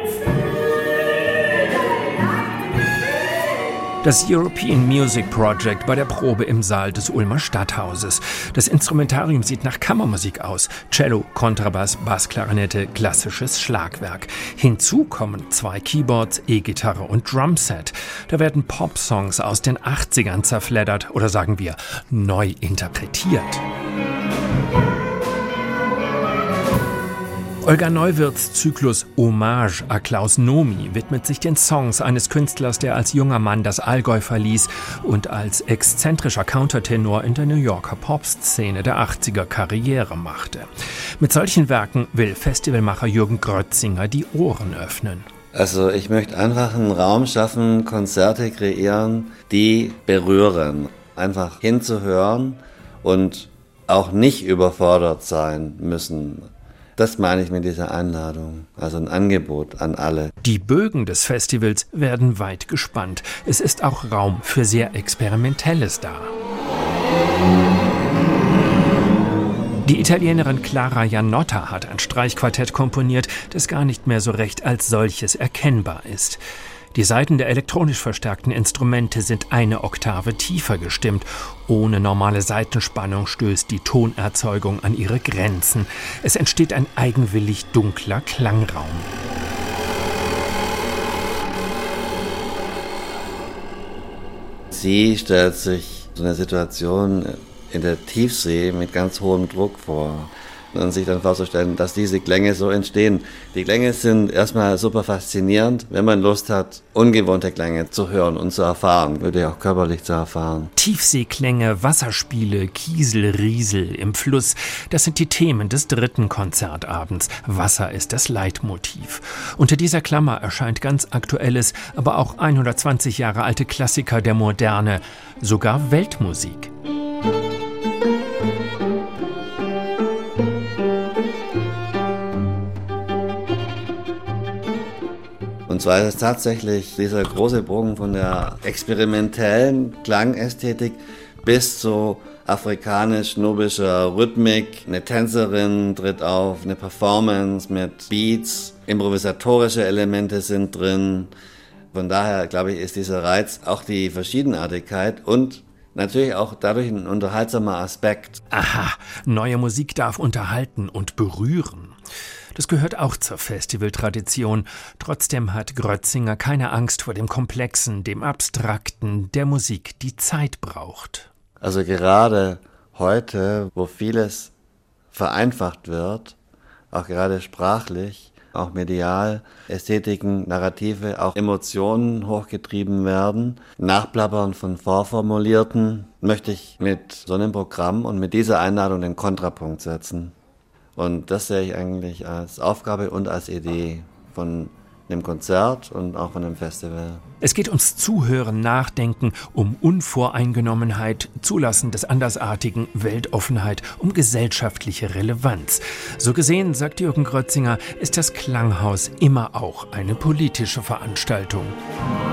Das European Music Project bei der Probe im Saal des Ulmer Stadthauses. Das Instrumentarium sieht nach Kammermusik aus. Cello, Kontrabass, Bassklarinette, klassisches Schlagwerk. Hinzu kommen 2 Keyboards, E-Gitarre und Drumset. Da werden Pop-Songs aus den 80ern zerfleddert oder sagen wir neu interpretiert. Olga Neuwirths Zyklus Hommage à Klaus Nomi widmet sich den Songs eines Künstlers, der als junger Mann das Allgäu verließ und als exzentrischer Countertenor in der New Yorker Popszene der 80er Karriere machte. Mit solchen Werken will Festivalmacher Jürgen Grötzinger die Ohren öffnen. Also ich möchte einfach einen Raum schaffen, Konzerte kreieren, die berühren. Einfach hinzuhören und auch nicht überfordert sein müssen. Das meine ich mit dieser Einladung, also ein Angebot an alle. Die Bögen des Festivals werden weit gespannt. Es ist auch Raum für sehr Experimentelles da. Die Italienerin Clara Janotta hat ein Streichquartett komponiert, das gar nicht mehr so recht als solches erkennbar ist. Die Saiten der elektronisch verstärkten Instrumente sind eine Oktave tiefer gestimmt. Ohne normale Saitenspannung stößt die Tonerzeugung an ihre Grenzen. Es entsteht ein eigenwillig dunkler Klangraum. Sie stellt sich so eine Situation in der Tiefsee mit ganz hohem Druck vor. Und sich dann vorzustellen, dass diese Klänge so entstehen. Die Klänge sind erstmal super faszinierend, wenn man Lust hat, ungewohnte Klänge zu hören und zu erfahren, wirklich auch körperlich zu erfahren. Tiefseeklänge, Wasserspiele, Kiesel, Riesel im Fluss, das sind die Themen des 3. Konzertabends. Wasser ist das Leitmotiv. Unter dieser Klammer erscheint ganz aktuelles, aber auch 120 Jahre alte Klassiker der Moderne, sogar Weltmusik. Und zwar ist es tatsächlich dieser große Bogen von der experimentellen Klangästhetik bis zu afrikanisch-nubischer Rhythmik. Eine Tänzerin tritt auf, eine Performance mit Beats, improvisatorische Elemente sind drin. Von daher, glaube ich, ist dieser Reiz auch die Verschiedenartigkeit und natürlich auch dadurch ein unterhaltsamer Aspekt. Aha, neue Musik darf unterhalten und berühren. Das gehört auch zur Festivaltradition. Trotzdem hat Grötzinger keine Angst vor dem Komplexen, dem Abstrakten, der Musik, die Zeit braucht. Also gerade heute, wo vieles vereinfacht wird, auch gerade sprachlich, auch medial, Ästhetiken, Narrative, auch Emotionen hochgetrieben werden, Nachplappern von Vorformulierten, möchte ich mit so einem Programm und mit dieser Einladung den Kontrapunkt setzen. Und das sehe ich eigentlich als Aufgabe und als Idee von dem Konzert und auch von dem Festival. Es geht ums Zuhören, Nachdenken, um Unvoreingenommenheit, Zulassen des Andersartigen, Weltoffenheit, um gesellschaftliche Relevanz. So gesehen, sagt Jürgen Grötzinger, ist das Klanghaus immer auch eine politische Veranstaltung.